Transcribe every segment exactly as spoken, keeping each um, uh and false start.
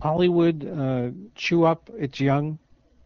Hollywood uh, chew up its young?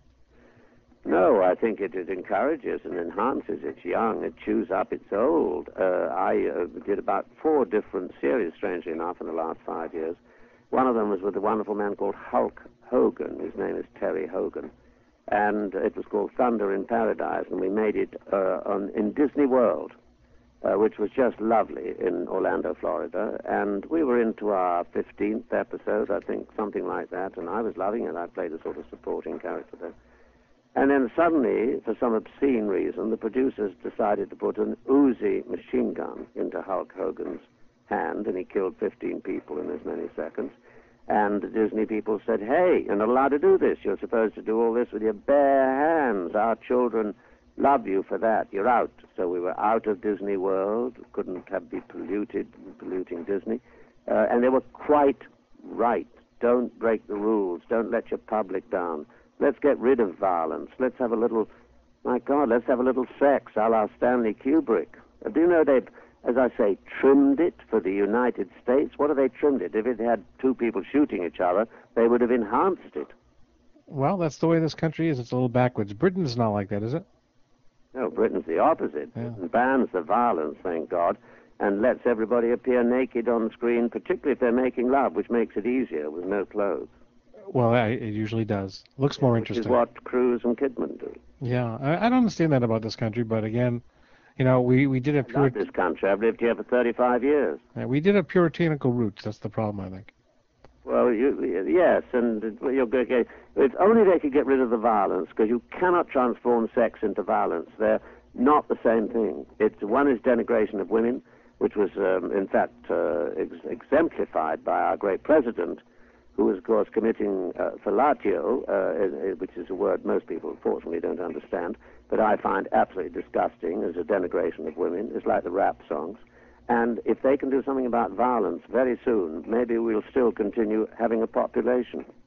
No, I think it, it encourages and enhances its young. It chews up its old. Uh, I uh, did about four different series, strangely enough, in the last five years. One of them was with a wonderful man called Hulk Hogan. His name is Terry Hogan. And it was called Thunder in Paradise, and we made it uh, on, in Disney World, uh, which was just lovely in Orlando, Florida. And we were into our fifteenth episode, I think, something like that, and I was loving it. I played a sort of supporting character there. And then suddenly, for some obscene reason, the producers decided to put an Uzi machine gun into Hulk Hogan's hand, and he killed fifteen people in as many seconds. And the Disney people said, hey, you're not allowed to do this. You're supposed to do all this with your bare hands. Our children love you for that. You're out. So we were out of Disney World. Couldn't have be polluted, polluting Disney. Uh, and they were quite right. Don't break the rules. Don't let your public down. Let's get rid of violence. Let's have a little, my God, let's have a little sex, a la Stanley Kubrick. Uh, do you know they've, as I say, trimmed it for the United States? What have they trimmed it? If it had two people shooting each other, they would have enhanced it. Well, that's the way this country is. It's a little backwards. Britain's not like that, is it? No, Britain's the opposite. Yeah. Britain bans the violence, thank God, and lets everybody appear naked on screen, particularly if they're making love, which makes it easier with no clothes. Well, I, it usually does. Looks more Which interesting. is what Cruise and Kidman do. Yeah, I, I don't understand that about this country, but again, you know, we, we did a I love pure, this country. I've lived here for thirty-five years. yeah, we did a puritanical roots. That's the problem, I think. Well, you, yes, and you're going to get, if only they could get rid of the violence, because you cannot transform sex into violence. They're not the same thing. It's, one is denigration of women, which was, um, in fact, uh, ex exemplified by our great president, who was, of course, committing uh, fellatio, uh, which is a word most people, fortunately, don't understand, but I find absolutely disgusting as a denigration of women. It's like the rap songs. And if they can do something about violence very soon, maybe we'll still continue having a population.